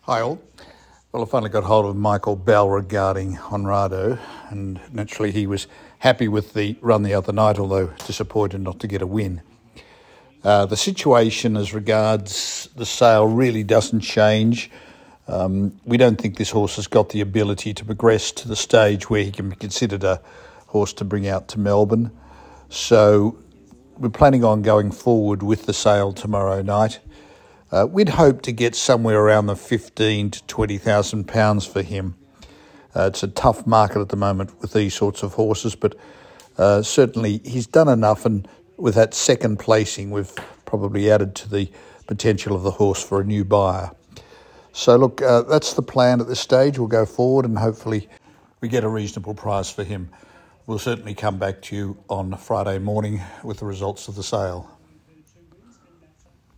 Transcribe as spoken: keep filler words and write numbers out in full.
Hi all. Well, I finally got hold of Michael Bell regarding Honrado, and naturally he was happy with the run the other night, although disappointed not to get a win. Uh, the situation as regards the sale really doesn't change. Um, we don't think this horse has got the ability to progress to the stage where he can be considered a horse to bring out to Melbourne. So we're planning on going forward with the sale tomorrow night. Uh, we'd hope to get somewhere around the fifteen to twenty thousand pounds for him. Uh, it's a tough market at the moment with these sorts of horses, but uh, certainly he's done enough, and with that second placing, we've probably added to the potential of the horse for a new buyer. So look, uh, that's the plan at this stage. We'll go forward and hopefully we get a reasonable price for him. We'll certainly come back to you on Friday morning with the results of the sale.